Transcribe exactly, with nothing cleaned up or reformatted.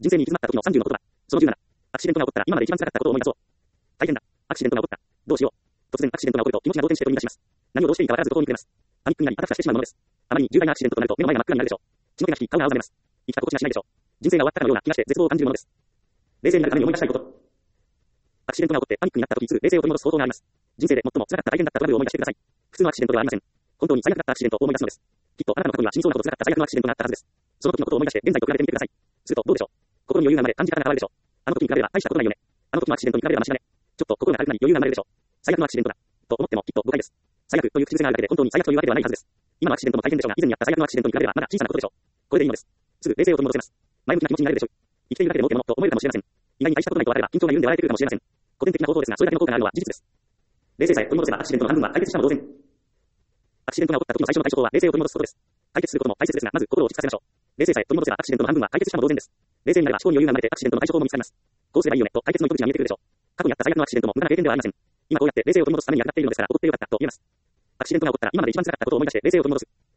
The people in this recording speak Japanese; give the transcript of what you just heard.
人生に行き詰まった時のさんじゅうの言葉。そのじゅうなな。アクシデントが起こったら今まで一番辛かったことを思い出そう。大変だ。アクシデントが起こった。どうしよう。突然アクシデントが起こると気持ちが動転して取り乱します。何をどうしていいかわからず途方に暮れます。パニックになりあたふたしてしまうものです。あまりに重大なアクシデントとなると目の前が真っ暗になるでしょう。血の気が引き、顔が青ざめます。生きた心地がしないでしょう。人生が終わったかのような気がして絶望を感じるものです。冷静になるために思い出したいこと。アクシデントが起こってパニックになった時にすぐ冷静を取り戻す方法があります。人生で最も辛かった体験だったトラブルを思い出してください。普通のアクシデントではありません。本当に最悪だったアクシデントを思い出すのです。きっとあなたの過去には死にそうなほど辛かった最悪のアクシデントがあったはずです。その時のことを思い出して現在と比べてみてください。するとどうでしょう。心に余裕が生まれ感じ方が変わるでしょう。あの時に比べれば大したことないよね。あの時のアクシデントに比べればマシだね。ちょっと心が軽くなり余裕が生まれるでしょう。最悪のアクシデントだ。と思ってもきっと誤解です。最悪という口癖があるだけで本当に最悪というわけではないはずです。今のアクシデントも大変でしょうが以前にあった最悪のアクシデントに比べればまだ小さなことでしょう。これでいいのです。すぐ冷静を取り戻せます。前向きな気持ちになれるでしょう。生きているだけでもってものと思えるかもしれません。意外に大したことないとあれば緊張が緩んで笑えてくるかもしれません。古典的な方法ですがそれだけの効果があるのは事実です。冷静さえ取り戻せばアクシデントの半分は解決したも同然。アクシデントが起こった時の最初の対処法は冷静を取り戻すことです。解決することも大切ですがまず心を落ち着かせましょう。冷静さえ取り戻せばアクシデントの半分は解決したも同然です。冷静になれば思考に余裕が生まれてアクシデントの対処法も見つかります。こうすればいいよねと解決の糸口が見えてくるでしょう。過去にあった最悪のアクシデントも無駄な経験ではありません。今こうやって冷静を取り戻すために役立っているのですから起こってよかったと言えます。アクシデントが起こったら今まで一番辛かったことを思い出して冷静を取り戻す。